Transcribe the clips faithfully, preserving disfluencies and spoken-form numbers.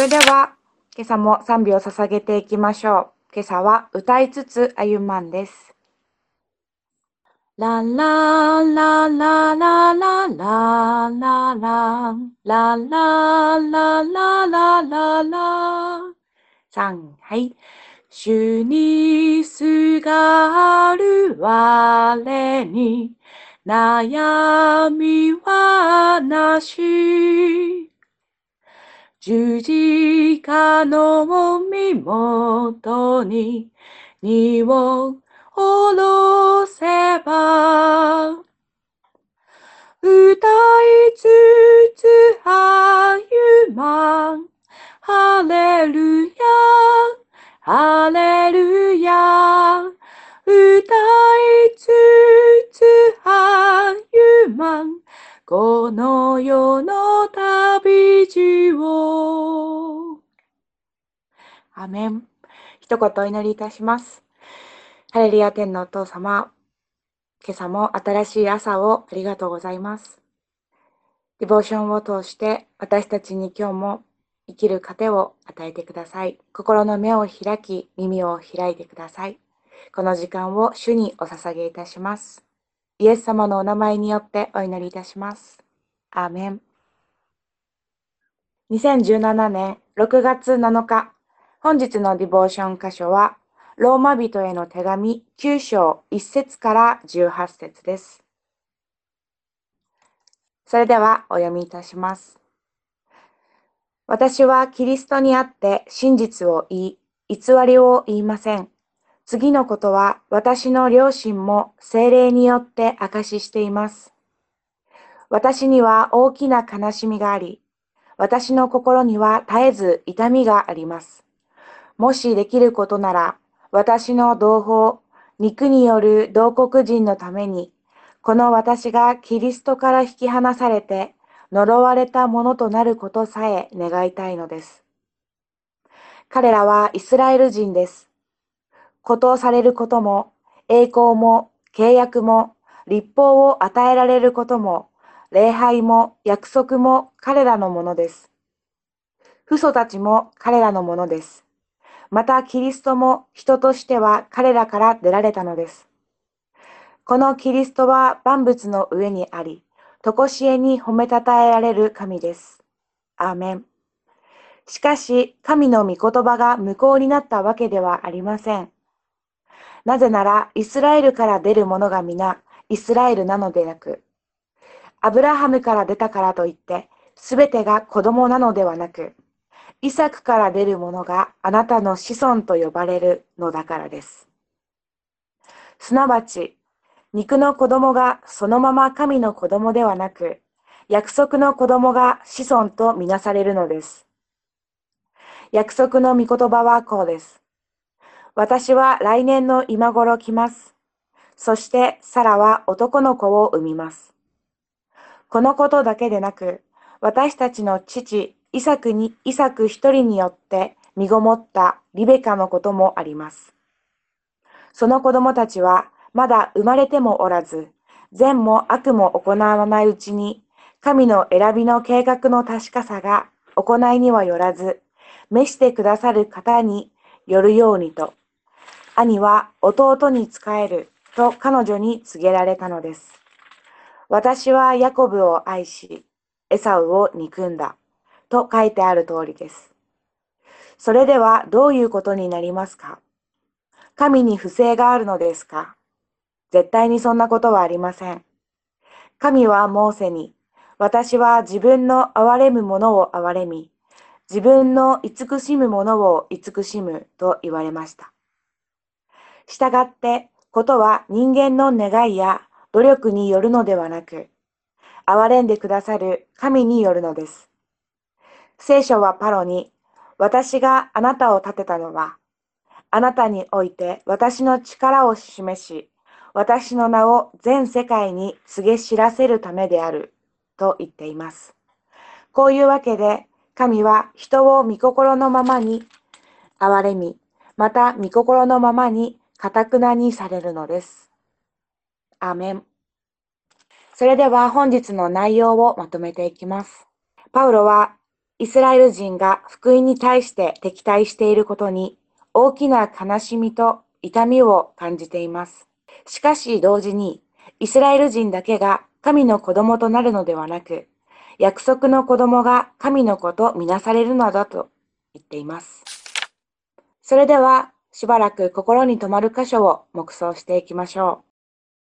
れでは、今朝も賛美を捧げていきましょう。今朝は歌いつつ歩まんです。ララララララララララララララララさん、はい。主にすがる我に悩みはなし。十字架の身元に荷を下ろせば、歌いつつ歩まん。ハレルヤ、ハレルヤ。歌いつつ歩まん。この世の旅路を。アメン。一言お祈りいたします。ハレルヤ天のお父様、今朝も新しい朝をありがとうございます。ディボーションを通して私たちに今日も生きる糧を与えてください。心の目を開き、耳を開いてください。この時間を主にお捧げいたします。イエス様のお名前によってお祈りいたします。アーメン。にせんじゅうななねんろくがつなのか、本日のディボーション箇所は、ローマ人への手紙きゅう章いっ節からじゅうはち節です。それではお読みいたします。私はキリストにあって真実を言い、偽りを言いません。次のことは私の良心も聖霊によって証ししています。私には大きな悲しみがあり、私の心には絶えず痛みがあります。もしできることなら、私の同胞、肉による同国人のために、この私がキリストから引き離されて、呪われたものとなることさえ願いたいのです。彼らはイスラエル人です。呼答されることも、栄光も、契約も、立法を与えられることも、礼拝も、約束も彼らのものです。父祖たちも彼らのものです。またキリストも人としては彼らから出られたのです。このキリストは万物の上にあり、とこしえに褒めたたえられる神です。アーメン。しかし、神の御言葉が無効になったわけではありません。なぜなら、イスラエルから出る者が皆、イスラエルなのでなく、アブラハムから出たからといって、すべてが子供なのではなく、イサクから出る者があなたの子孫と呼ばれるのだからです。すなわち、肉の子供がそのまま神の子供ではなく、約束の子供が子孫とみなされるのです。約束の御言葉はこうです。私は来年の今頃来ます。そしてサラは男の子を産みます。このことだけでなく、私たちの父イサクに、イサク一人によって身ごもったリベカのこともあります。その子供たちはまだ生まれてもおらず、善も悪も行わないうちに、神の選びの計画の確かさが行いにはよらず、召してくださる方によるようにと、兄は弟に仕えると彼女に告げられたのです。私はヤコブを愛し、エサウを憎んだと書いてある通りです。それではどういうことになりますか？神に不正があるのですか？絶対にそんなことはありません。神はモーセに、私は自分の憐れむ者を憐れみ、自分の慈しむ者を慈しむと言われました。したがって、ことは人間の願いや努力によるのではなく、憐れんでくださる神によるのです。聖書はパロに、私があなたを立てたのは、あなたにおいて私の力を示し、私の名を全世界に告げ知らせるためである、と言っています。こういうわけで、神は人を御心のままに憐れみ、また御心のままに堅なにされるのです。アーメン。それでは本日の内容をまとめていきます。パウロは、 イスラエル人が福音に対して敵対していることに大きな悲しみと痛みを感じています。しかし同時に、イスラエル人だけが神の子供となるのではなく、約束の子供が神の子とみなされるのだと言っています。それでは、しばらく心に留まる箇所を黙想していきましょう。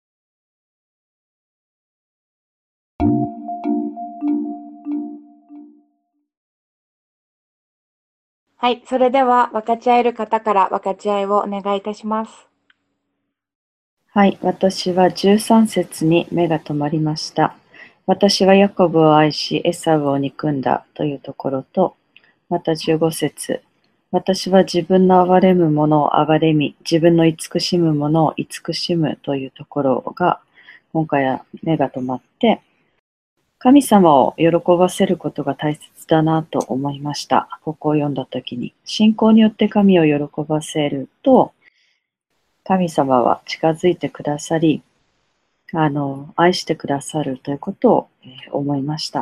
はい、それでは分かち合える方から分かち合いをお願いいたします。 はい、私はじゅうさん節に目が留まりました。私はヤコブを愛し、エサウを憎んだというところと、またじゅうご節、私は自分の憐れむものを憐れみ、自分の慈しむものを慈しむというところが、今回は目が留まって、神様を喜ばせることが大切だなと思いました。ここを読んだときに、信仰によって神を喜ばせると、神様は近づいてくださり、あの、愛してくださるということを、えー思いました。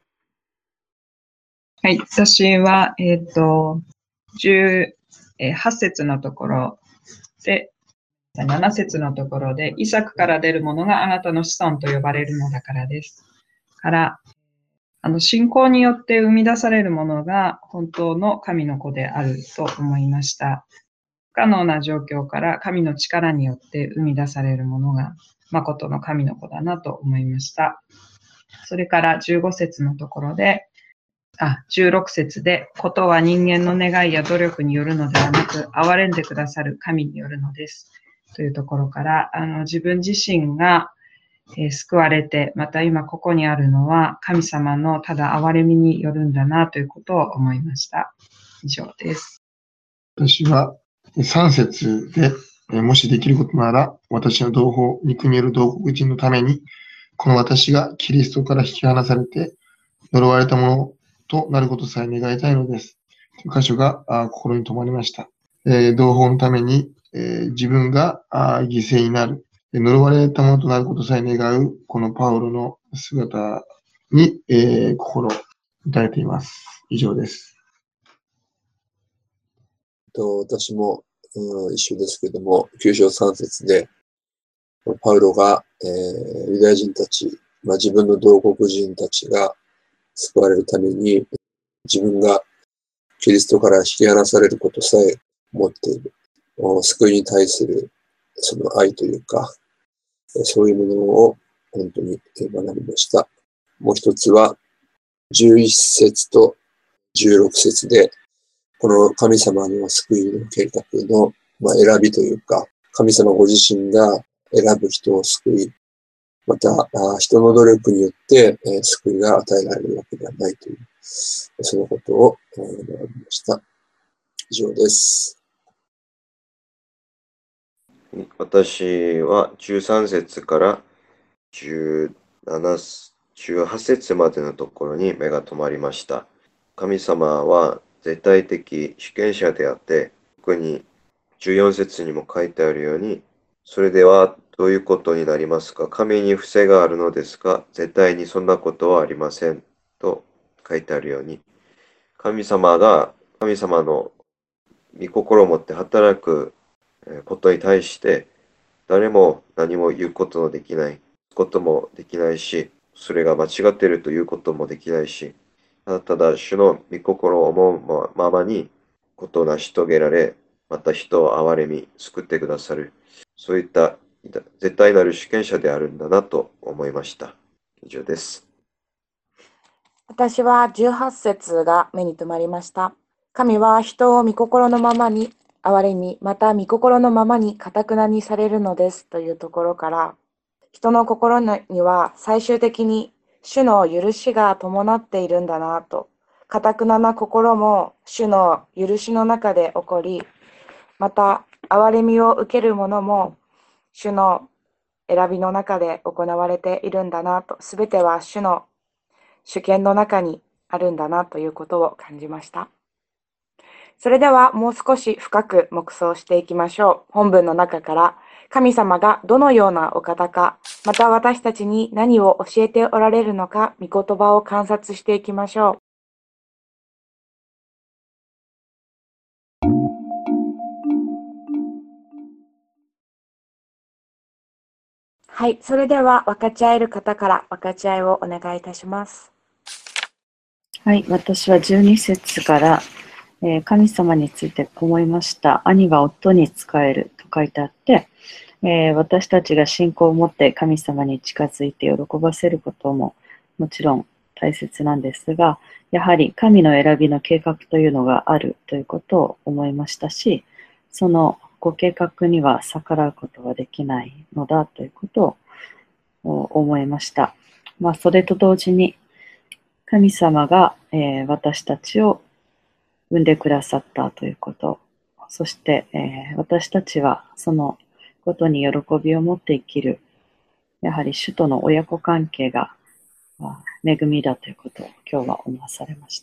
はい、私は、えっ、と、じゅうはち節のところで、なな節のところで、イサクから出るものがあなたの子孫と呼ばれるのだからです。から、あの、信仰によって生み出されるものが本当の神の子であると思いました。不可能な状況から神の力によって生み出されるものが誠の神の子だなと思いました。それからじゅうご節のところで、あ、じゅうろく節で、ことは人間の願いや努力によるのではなく、憐れんでくださる神によるのです。というところから、あの自分自身が、えー救われて、また今ここにあるのは、神様のただ憐れみによるんだなということを思いました。以上です。 私はさん節で、えーもしできることなら、私の同胞、憎みよる同国人のために、この私がキリストから引き離されて、呪われたものとなることさえ願いたいのです。という箇所があー心に留まりました。えー同胞のために、えー自分があー犠牲になる、えー呪われたものとなることさえ願う、このパウロの姿に、えー心打たれています。以上です。 と私も、うん、一緒ですけども、きゅう章さん節で、パウロが、えーユダヤ人たち、まあ、自分の同国人たちが救われるために、自分がキリストから引き離されることさえ持っている。お救いに対するその愛というか、そういうものを本当に学びました。もう一つは、じゅういち節とじゅうろく節で、この神様の救いの計画の、まあ、選びというか、神様ご自身が選ぶ人を救い、また、あ人の努力によって、えー救いが与えられるわけではないという、そのことを、えー学びました。以上です。 私はじゅうさん節からじゅうなな、じゅうはち節までのところに目が留まりました。神様は絶対的主権者であって、特にじゅうよん節にも書いてあるように、それではどういうことになりますか？神に不正があるのですか？絶対にそんなことはありません。と書いてあるように、神様が神様の御心を持って働くことに対して、誰も何も言うことのできないこともできないし、それが間違っているということもできないし、ただただ主の御心を思うままにことを成し遂げられ、また人を憐れみ、救ってくださる、そういった絶対なる主権者であるんだなと思いました。以上です。 私はじゅうはち節が目に留まりました。神は人を御心のままに憐れみ、また御心のままに堅くなにされるのですというところから、人の心には最終的に主の許しが伴っているんだなと、堅くなな心も主の許しの中で起こり、また憐れみを受ける者も主の選びの中で行われているんだなと、すべては主の主権の中にあるんだなということを感じました。それではもう少し深く黙想していきましょう。本文の中から神様がどのようなお方か、また私たちに何を教えておられるのか、御言葉を観察していきましょう。 はい、それでは分かち合える方から分かち合いをお願いいたします。 はい、私はじゅうに節から、えー神様について思いました。兄が夫に仕えると書いてあって、えー私たちが信仰を持って神様に近づいて喜ばせることももちろん大切なんですが、やはり神の選びの計画というのがあるということを思いましたし、そのご計画には逆らうことはできないのだということを思いました。まあ、それと同時に神様が、えー私たちを産んでくださったということ、そして、えー私たちはそのことに喜びを持って生きる、やはり主との親子関係がまあ恵みだということを今日は思わされました。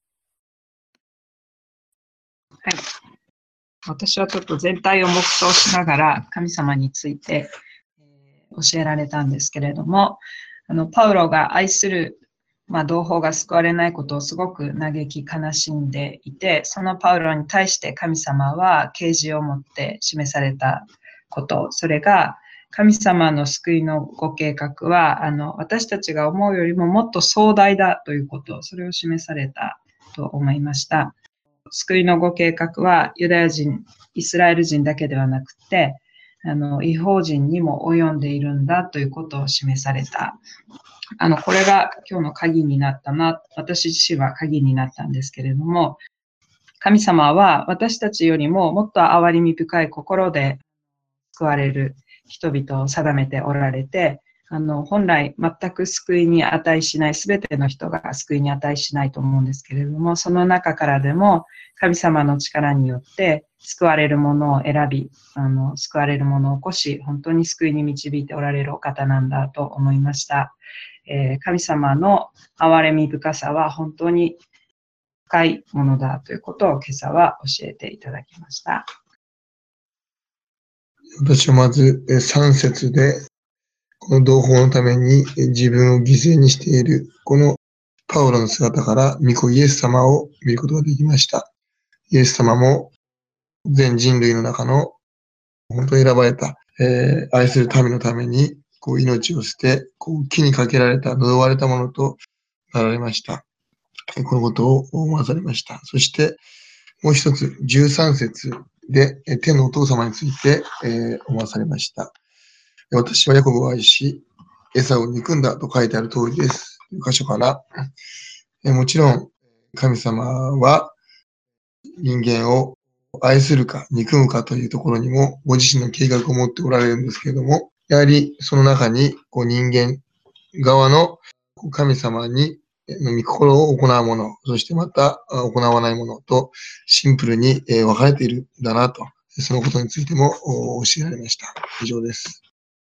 はい。私はちょっと全体を黙想しながら神様について、えー教えられたんですけれども、あのパウロが愛する、まあ、同胞が救われないことをすごく嘆き悲しんでいて、そのパウロに対して神様は啓示を持って示されたこと、それが神様の救いのご計画はあの私たちが思うよりももっと壮大だということ、それを示されたと思いました。救いのご計画はユダヤ人、イスラエル人だけではなくて、あの異邦人にも及んでいるんだということを示された。あのこれが今日の鍵になったな、私自身は鍵になったんですけれども、神様は私たちよりももっと憐れみ深い心で救われる人々を定めておられて、あの本来全く救いに値しない、すべての人が救いに値しないと思うんですけれども、その中からでも神様の力によって救われるものを選び、あの救われるものを起こし、本当に救いに導いておられるお方なんだと思いました。えー、神様の憐れみ深さは本当に深いものだということを今朝は教えていただきました。 私はまずえーさん節で、この同胞のためにえー自分を犠牲にしている、このパウロの姿から御子イエス様を見ることができました。イエス様も全人類の中の本当に選ばれた、えー愛する民のためにこう命を捨て、こう木にかけられた、呪われたものとなられました。えーこのことを思わされました。そして、もう一つ、じゅうさん節で、えー天のお父様について、えー思わされました。私はヤコブを愛し、エサを憎んだと書いてある通りです。という箇所から、えーもちろん、神様は人間を愛するか憎むかというところにもご自身の計画を持っておられるんですけれども、やはりその中にこう人間側のこう神様にの御心を行うもの、そしてまたあ行わないものとシンプルにえー分かれているんだなと、そのことについてもお教えられました。以上です。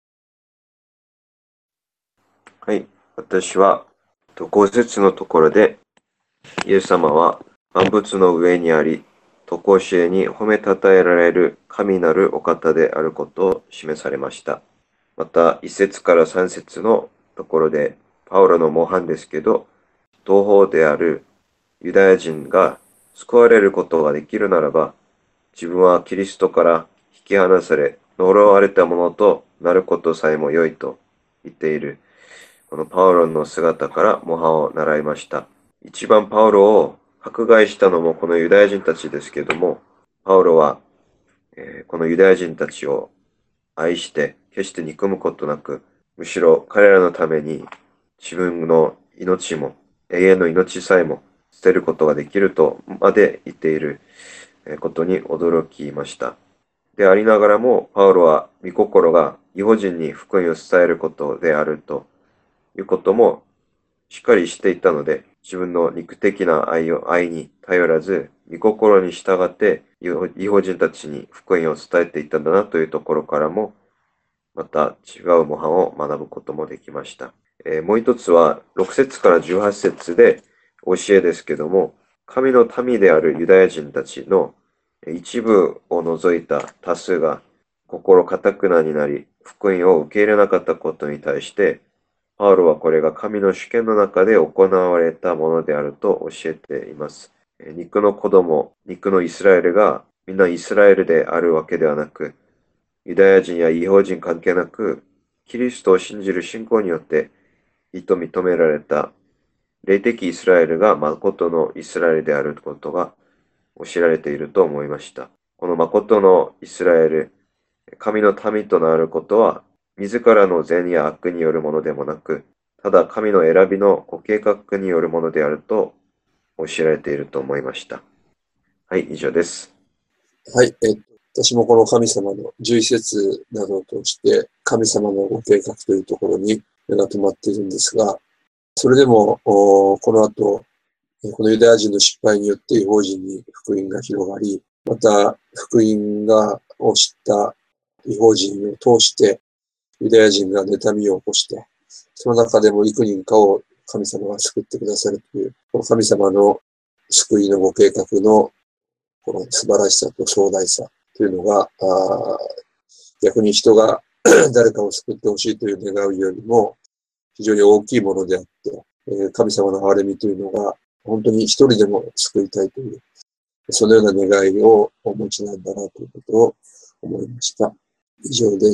はい。私は、とご節のところで、イエス様は万物の上にあり、常しえに褒めたたえられる神なるお方であることを示されました。また、いち節からさん節のところで、パウロの模範ですけど、同胞であるユダヤ人が救われることができるならば、自分はキリストから引き離され、呪われたものとなることさえも良いと言っている。このパウロの姿から模範を習いました。一番パウロを迫害したのもこのユダヤ人たちですけども、パウロは、えーこのユダヤ人たちを愛して決して憎むことなく、むしろ彼らのために自分の命も永遠の命さえも捨てることができるとまで言っていることに驚きました。でありながらも、パウロは御心が異邦人に福音を伝えることであるということもしっかりしていたので、自分の肉的な愛を愛に頼らず、御心に従って異邦人たちに福音を伝えていたんだなというところからも、また違う模範を学ぶこともできました。えーもう一つはろく節からじゅうはち節で教えですけども、神の民であるユダヤ人たちの一部を除いた多数が心堅くなになり、福音を受け入れなかったことに対して、パウロはこれが神の主権の中で行われたものであると教えています。えー肉の子供、肉のイスラエルがみんなイスラエルであるわけではなく、ユダヤ人や異邦人関係なく、 キリストを信じる信仰によって、義と認められた霊的イスラエルが誠のイスラエルであることが教えられていると思いました。この誠のイスラエル、神の民となることは、自らの善や悪によるものでもなく、ただ神の選びのご計画によるものであると教えられていると思いました。はい、以上です。 はい、えっと、私もこの神様のじゅういっ節などを通して、神様のご計画というところに目が留まっているんですが、それでも、この後、このユダヤ人の失敗によって異邦人に福音が広がり、また福音がを知った異邦人を通して、ユダヤ人が妬みを起こして、その中でも幾人かを神様が救ってくださるという、この神様の救いのご計画のこの素晴らしさと壮大さというのが、あ逆に人が誰かを救ってほしいという願うよりも非常に大きいものであって、えー、神様の憐れみというのが本当に一人でも救いたいという、そのような願いをお持ちなんだなということを思いました。以上です。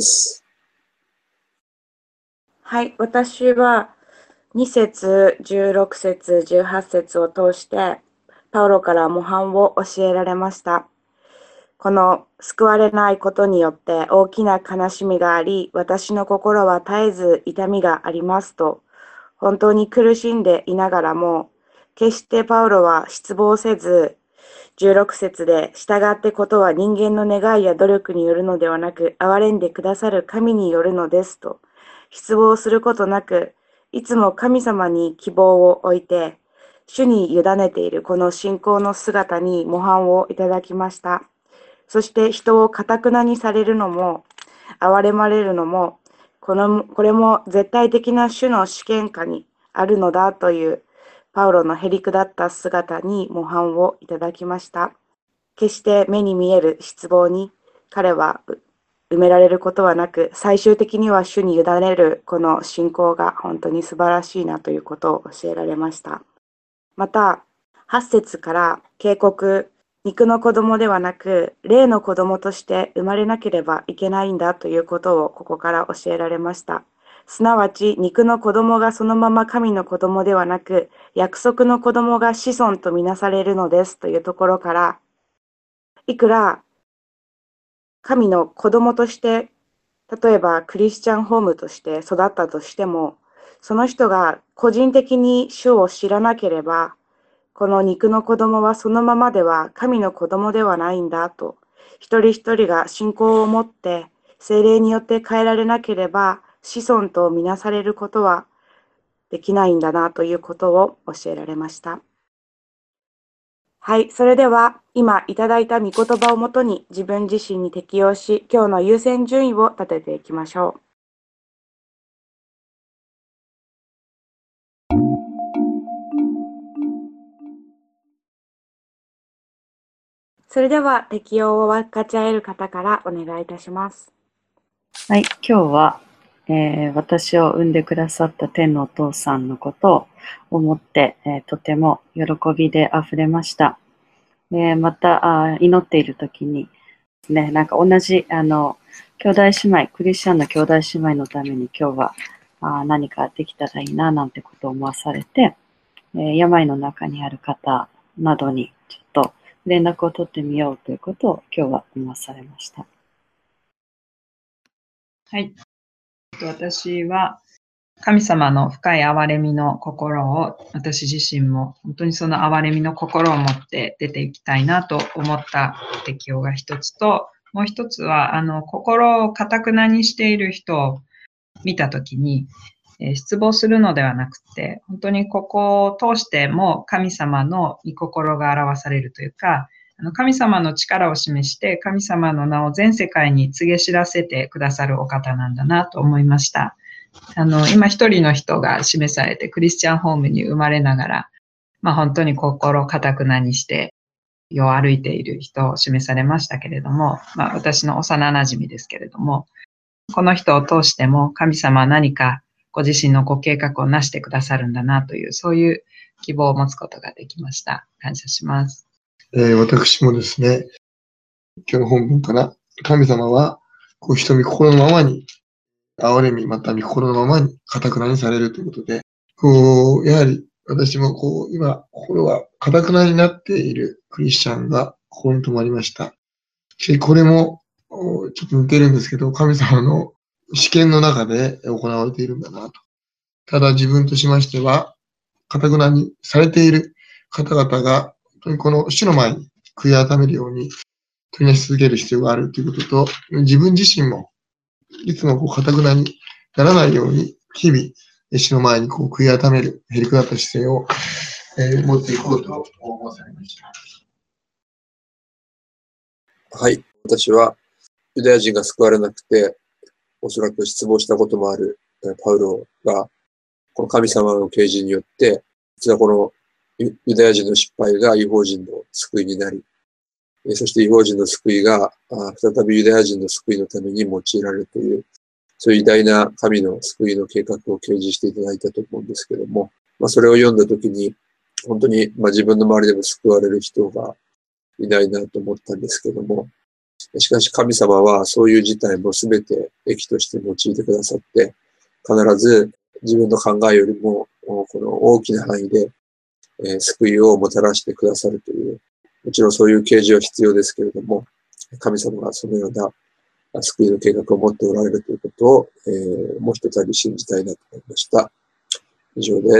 はい、私はに節、じゅうろく節、じゅうはち節を通して、パウロから模範を教えられました。この救われないことによって大きな悲しみがあり、私の心は絶えず痛みがありますと、本当に苦しんでいながらも、決してパウロは失望せず、じゅうろく節で、従ってことは人間の願いや努力によるのではなく、憐れんでくださる神によるのですと、失望することなく、いつも神様に希望を置いて、主に委ねているこの信仰の姿に模範をいただきました。そして人を堅なにされるのも、憐れまれるのも、このこれも絶対的な主の主権下にあるのだという、パウロのへりくだった姿に模範をいただきました。決して目に見える失望に彼は埋められることはなく、最終的には主に委ねるこの信仰が本当に素晴らしいなということを教えられました。また、はち節から警告、肉の子供ではなく、霊の子供として生まれなければいけないんだということをここから教えられました。すなわち、肉の子供がそのまま神の子供ではなく、約束の子供が子孫とみなされるのですというところから、いくら神の子供として、例えばクリスチャンホームとして育ったとしても、その人が個人的に主を知らなければ、この肉の子供はそのままでは神の子供ではないんだと、一人一人が信仰を持って聖霊によって変えられなければ子孫とみなされることはできないんだなということを教えられました。はい、それでは今いただいた御言葉をもとに自分自身に適用し、今日の優先順位を立てていきましょう。それでは適用を分かち合える方からお願いいたします。 はい、今日は、えー、私を産んでくださった天のお父さんのことを思って、えー、とても喜びであふれました。えー、またあ祈っているときに、ね、なんか同じあの兄弟姉妹、クリスチャンの兄弟姉妹のために今日はあ何かできたらいいななんてことを思わされて、えー、病の中にある方などにちょっと連絡を取ってみようということを今日は思わされました。 はい。私は神様の深い憐れみの心を、私自身も本当にその憐れみの心を持って出ていきたいなと思った適用が一つと、もう一つは、あの、心を堅くなにしている人を見たときに、えー、失望するのではなくて、本当にここを通しても神様の御心が表されるというか、あの神様の力を示して、神様の名を全世界に告げ知らせてくださるお方なんだなと思いました。あの、今一人の人が示されて、クリスチャンホームに生まれながら、まあ本当に心を堅くなにして、世を歩いている人を示されましたけれども、まあ私の幼馴染ですけれども、この人を通しても神様は何かご自身のご計画をなしてくださるんだなという、そういう希望を持つことができました。感謝します。 えー、私もですね、今日の本文から、神様はこう人見心のままに憐れみ、また御心のままに堅くなにされるということで、こう、やはり私もこう、今、心は堅くなになっているクリスチャンがここに泊まりました。これもちょっと似てるんですけど、神様の試験の中で行われているんだなと。ただ自分としましては、堅くなにされている方々が、本当にこの主の前に悔い改めるように取りなし続ける必要があるということと、自分自身もいつもこう堅くなにならないように、日々、主の前にこう悔い改める、へりくだった姿勢を、えー、持っていこうと思わされました。 はい。私はユダヤ人が救われなくて、おそらく失望したこともあるパウロが、この神様の啓示によって、実はこのユダヤ人の失敗が異邦人の救いになり、そして異邦人の救いが再びユダヤ人の救いのために用いられるという、そういう偉大な神の救いの計画を掲示していただいたと思うんですけども、まあ、それを読んだときに、本当にまあ自分の周りでも救われる人がいないなと思ったんですけども、しかし神様はそういう事態もすべて益として用いてくださって、必ず自分の考えよりもこの大きな範囲で、えー、救いをもたらしてくださるという、もちろんそういう啓示は必要ですけれども、神様がそのような救いの計画を持っておられるということを、えー、もう一度信じたいなと思いました。以上です。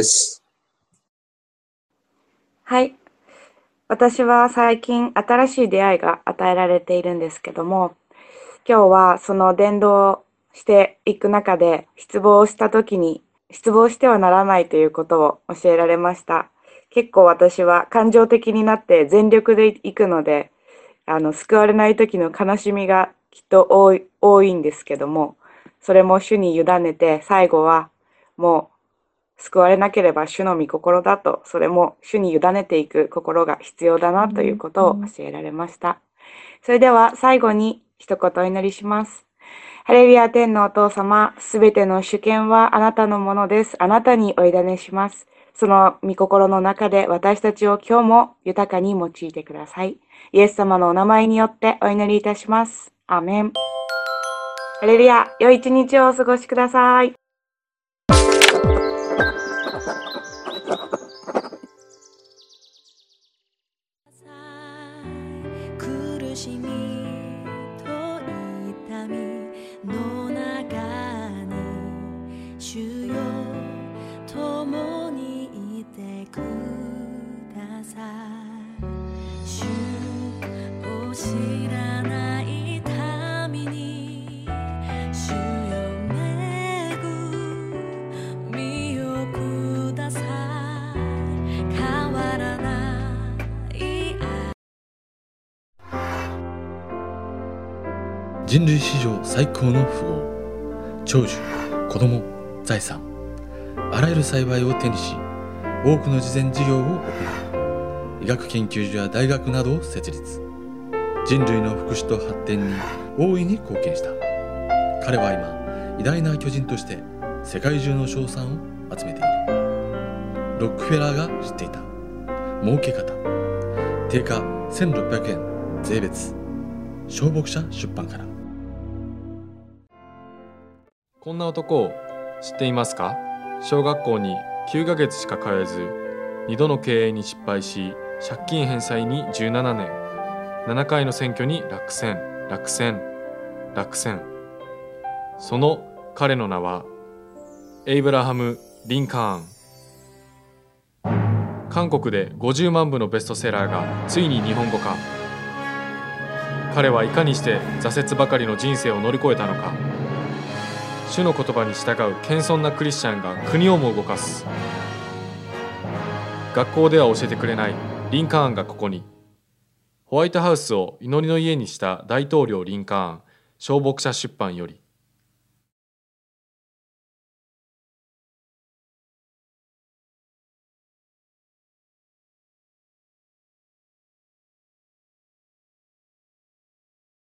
はい。私は最近新しい出会いが与えられているんですけども、今日はその伝道していく中で失望した時に失望してはならないということを教えられました。結構私は感情的になって全力でいくので、あの救われない時の悲しみがきっと多い、多いんですけども、それも主に委ねて最後はもう救われなければ主の御心だと、それも主に委ねていく心が必要だなということを教えられました。それでは最後に一言お祈りします。ハレルヤ天のお父様、すべての主権はあなたのものです。あなたにお委ねします。その御心の中で私たちを今日も豊かに用いてください。イエス様のお名前によってお祈りいたします。アーメン。ハレルヤ、良い一日をお過ごしください。 苦しみと痛みの中に主よ共にいてください。主を知らない民に主よ恵みをください。変わらない人類史上最高の富豪、長寿、子供、財産、あらゆる幸いを手にし、多くの慈善事業を行い、医学研究所や大学などを設立。人類の福祉と発展に大いに貢献した。彼は今、偉大な巨人として世界中の称賛を集めている。ロックフェラーが知っていた儲け方。定価せんろっぴゃくえん税別。小牧者出版から。 こんな男を知っていますか？小学校にきゅうかげつしか通えず、にどの経営に失敗し、借金返済にじゅうななねん、ななかいの選挙に落選、落選、落選。その彼の名は、エイブラハム・リンカーン。韓国でごじゅうまんぶのベストセラーがついに日本語化。彼はいかにして挫折ばかりの人生を乗り越えたのか。主の言葉に従う謙遜なクリスチャンが国をも動かす。学校では教えてくれないリンカーンがここに。ホワイトハウスを祈りの家にした大統領リンカーン、小牧者出版より。